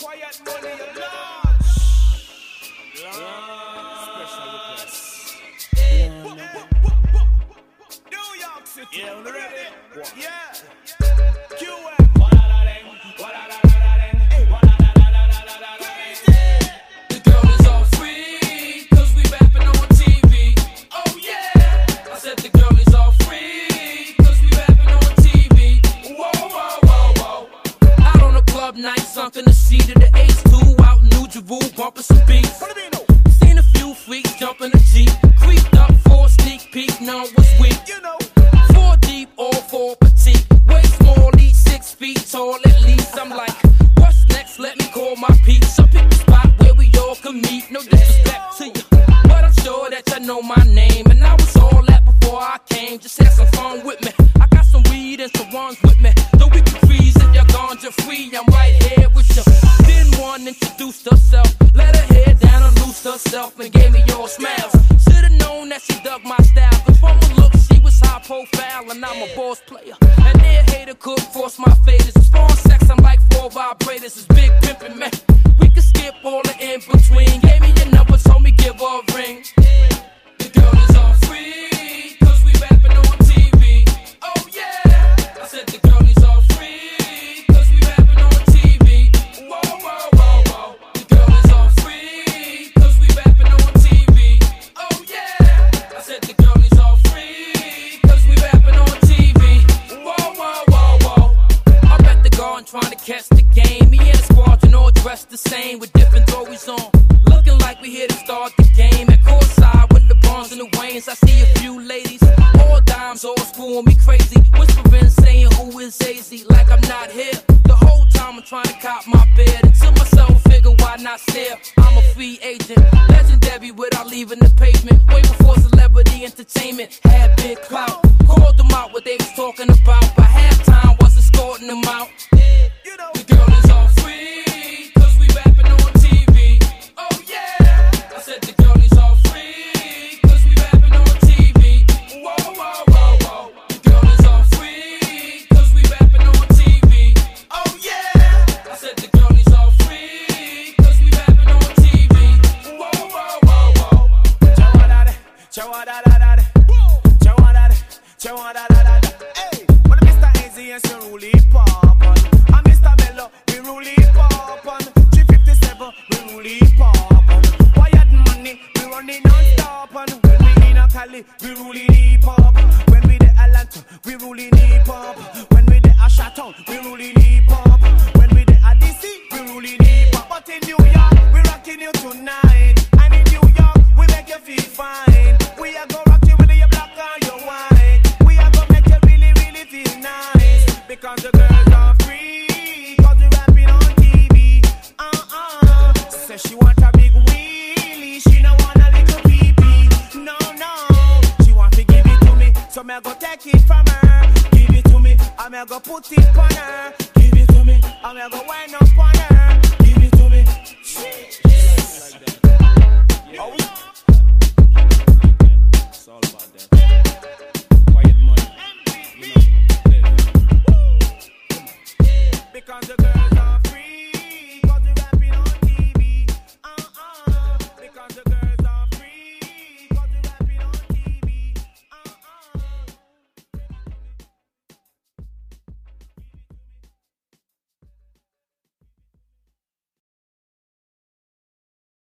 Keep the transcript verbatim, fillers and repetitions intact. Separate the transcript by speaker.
Speaker 1: Quiet money, you large. Special request. New York City. Yeah, on the ready? Yeah. Q M.
Speaker 2: The girl is all free, cause we rapping on T V. Oh yeah. I said the girl is all free, cause we rapping on T V. Whoa, whoa, whoa, whoa. Out on a club night, something to see to the H two out in New Jeru, bumping some beats. Seen a few freaks jump in a Jeep, creeped up for a sneak peek, none was weak.
Speaker 1: You know.
Speaker 2: Four deep, all four petite, way small, each six feet tall at least. I'm like, what's next? Let me call my peeps. So pick a spot where we all can meet. No disrespect to you, but I'm sure that you know my name. And I was all that before I came. Just have some fun with me. I got some weed and some ones with me. Though we can freeze if you're ganja free. I'm right here with you. Then one introduced herself, let her hair down and loose herself, and gave me all smiles. Should've known that she dug my style, cause from the look she was high profile, and I'm a boss player. And their hater could force my faders. As far as sex, I'm like four vibrators. It's big pimpin', man. We can skip all the in between. Gave me your number, told me give her a ring. The girl is all free, cause we rapping on T V. Oh yeah. I said the girl is all free, cause we rapping on T V. Whoa, whoa, whoa, whoa. The girl is all free, cause we rapping on T V. Oh yeah. I said the girl is all free, cause we rapping on T V. Whoa, whoa, whoa, whoa. I'm at the garden trying to catch the game. Me and the squadron all dressed the same with different throwies on. Looking like we here to start the game. At courtside with the Bonds and the Waynes, I see a few ladies. All dimes, all screwing me crazy. Whispering, saying who is A Z, like I'm not here. The whole time I'm trying to cop my bed. And to myself, figure why not stare? I'm a free agent, legendary without leaving the pavement. Way before celebrity entertainment had big clout. Called them out what they was talking about. By halftime, was escorting them out.
Speaker 1: You know.
Speaker 2: The girl is all free, cause we rapping on T V. Oh yeah. I said the girl is all free, cause we rapping on T V. Whoa, whoa, whoa, whoa. The girl is all free, cause we rapping on T V. Oh yeah. I said the girl is all free, cause we rapping on T V. Whoa, whoa, whoa, whoa.
Speaker 1: Chawadade, chawadadadade. Chawadade, chawadadadade. Hey, but Mister Easy and Sir Ruli Poppin'. And Mister Mello, we Ruli Poppin'. three fifty-seven, we Ruli Poppin'. Quiet money, we running non-stop. And when we in a Cali, we Ruli deep up. When we the Atlanta, we Ruli deep up. When we the Ashatown, we Ruli deep up. When we the A D C, we Ruli deep up. But in New York, we rocking you tonight. And in New York, we make you feel fine. We are gonna rock you with your black and your white. We are gonna make you really, really feel nice. Because the girls are free, cause we rapping on T V. Uh-uh. Says she want a big wheelie, she don't want a little pee-pee. No, no, she want to give it to me, so me go take it from her. Give it to me, I me go put it on her. Give it to me, I me go wind up on her. Give it to me. Shit. Oh,